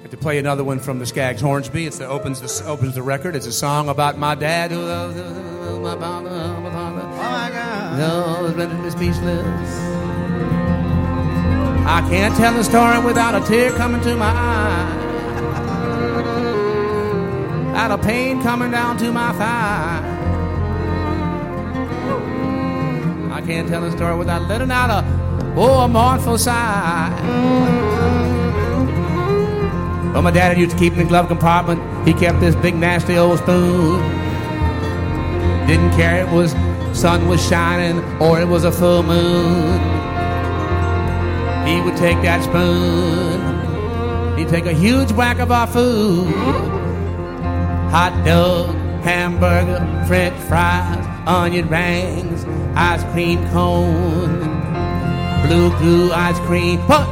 To play another one from the Skaggs Hornsby. It opens the record. It's a song about my dad who loves my father. Oh my God. No, it's speechless. I can't tell the story without a tear coming to my eye. Out of pain coming down to my thigh. I can't tell the story without letting out a mournful sigh. Well, my daddy used to keep in the glove compartment. He kept this big nasty old spoon. Didn't care it was sun was shining or it was a full moon. He would take that spoon. He'd take a huge whack of our food. Hot dog, hamburger, french fries, onion rings, ice cream cone, blue goo ice cream. What?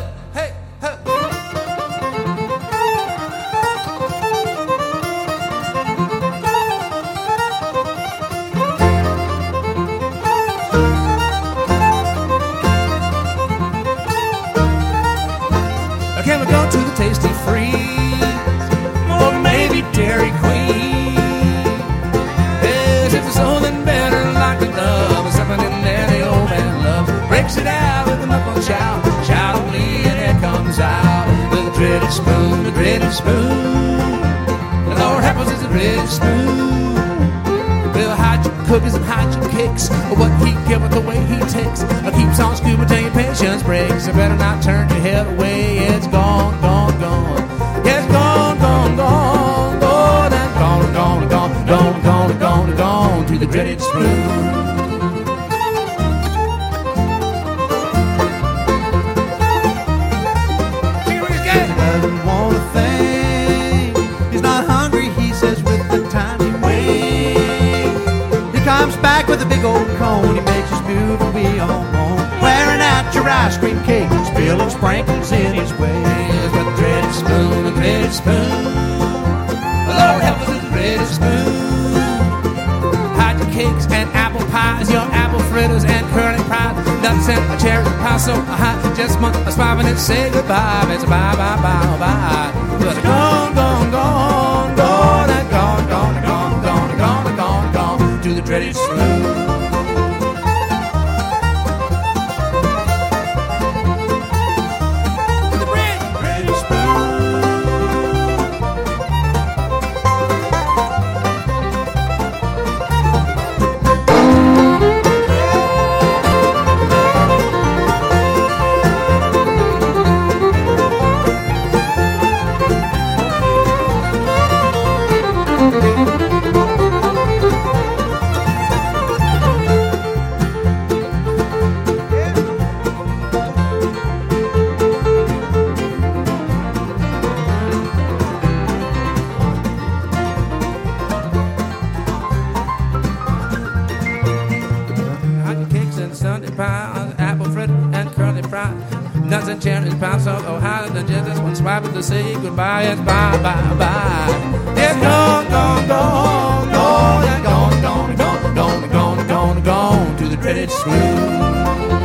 Can we go to the Tasty Freeze or maybe Dairy Queen? Yes, if there's something better like the love, something in there the old man loves. Breaks it out with the muffled shout, shoutily, and it comes out with a dreaded spoon, the dreaded spoon. The Lord help us, it's a dreaded spoon. Well, hide your cookies and hide your cakes. What he giveth the way he takes. Keeps on scuba till your patience breaks. You better not turn your head away. It's gone, gone, gone. It's gone, gone, gone, gone, and gone, gone, gone, gone, gone, gone, gone to the dreaded spoon. Doesn't want a thing. He's not hungry, he says with a tiny wing. He comes back with a big old cone. He makes us move and we all home. Wearing out your ice cream cake, spilling sprinkles in his way. Here's the dreaded spoon, the dreaded spoon. Lord help us, it's the dreaded spoon. Hide your cakes and apple pies, your apple fritters and curly fries, nuts and cherry pie so hot. Just want a 5 minutes, say goodbye. It's a bye, bye, bye, bye. But gone, gone, gone, gone, and gone, gone, gone, gone, gone, gone, gone to the dreaded spoon. Nuts and cherries, pounds of Ohio, and just one swipe to say goodbye. It's bye, bye, bye. It's gone, gone, gone, gone, and gone, gone, gone, gone, gone, gone, gone to the dreaded spoon.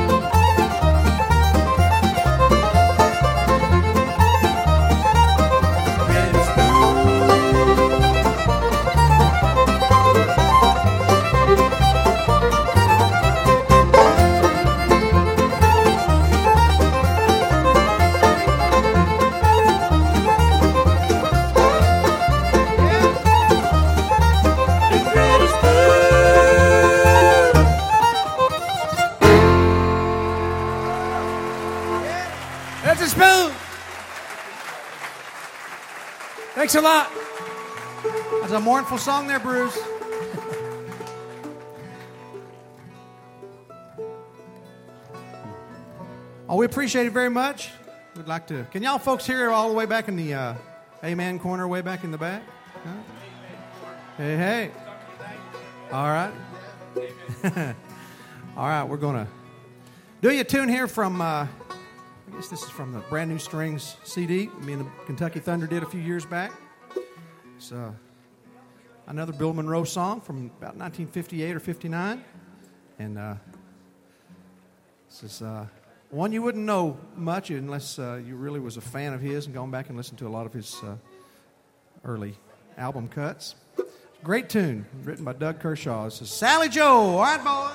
That's a spoon. Thanks a lot. That's a mournful song there, Bruce. Oh, we appreciate it very much. We'd like to. Can y'all folks hear all the way back in the Amen corner, way back in the back? Huh? Hey, hey. All right. All right, we're going to do you a tune here from, I guess this is from the Brand New Strings CD me and the Kentucky Thunder did a few years back. It's another Bill Monroe song from about 1958 or 59. And this is One you wouldn't know much unless you really was a fan of his and gone back and listened to a lot of his early album cuts. Great tune, written by Doug Kershaw. This is Sally Joe. All right, boys.